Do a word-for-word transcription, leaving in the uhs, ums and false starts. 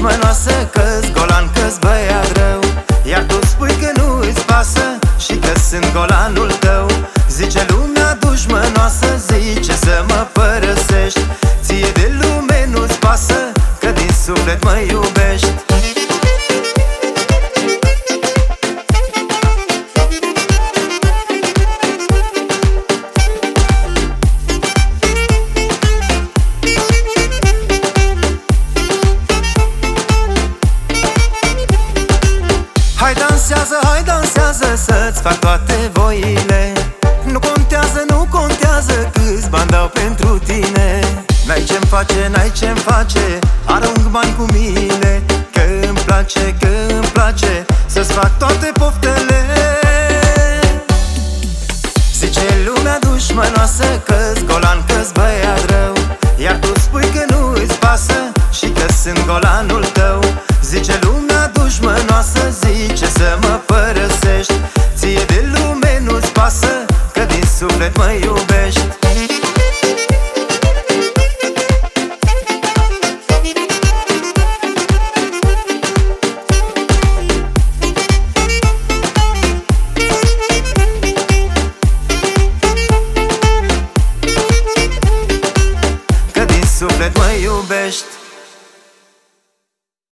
dușmănoasă, că-s golan, că-s băiat rău. Iar tu spui că nu îți pasă și că sunt golanul tău. Zice lumea dușmănoasă, zice să mă părăsești. Ție de lume nu-ți pasă, că din suflet mă iubești. Hai dansează, hai dansează, să-ți fac toate voile. Nu contează, nu contează câți bani dau pentru tine. N-ai ce-mi face, n-ai ce-mi face, arunc bani cu mine. Că îmi place, că îmi place să-ți fac toate poftele. Zice lumea dușmănoasă, că-s golan, că-s băiat rău. Iar tu spui că nu îți pasă și că sunt golanul tău. Zice lumea dușmănoasă, zice să mă părăsești. Ție de lume nu-ți pasă, că din suflet mă iubești.